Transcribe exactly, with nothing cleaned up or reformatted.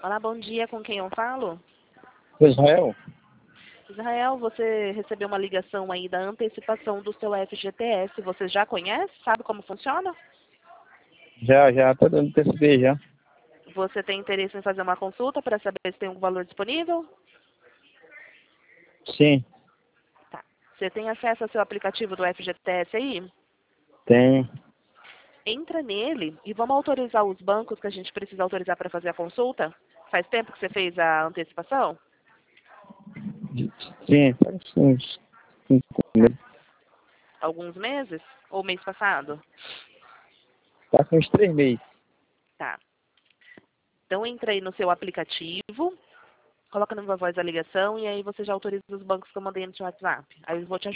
Olá, bom dia. Com quem eu falo? Israel? Israel, você recebeu uma ligação aí da antecipação do seu F G T S. Você já conhece? Sabe como funciona? Já, já, tá dando T C D já. Você tem interesse em fazer uma consulta para saber se tem um valor disponível? Sim, Tá. Você tem acesso ao seu aplicativo do F G T S aí? tem. Entra nele e vamos autorizar os bancos que a gente precisa autorizar para fazer a consulta? Faz tempo que você fez a antecipação? Sim, faz uns cinco Tá. meses. Alguns meses? Ou mês passado? Tá com uns três meses. Tá. Então entra aí no seu aplicativo, coloca na minha voz a ligação e aí você já autoriza os bancos que eu mandei no seu WhatsApp. Aí eu vou te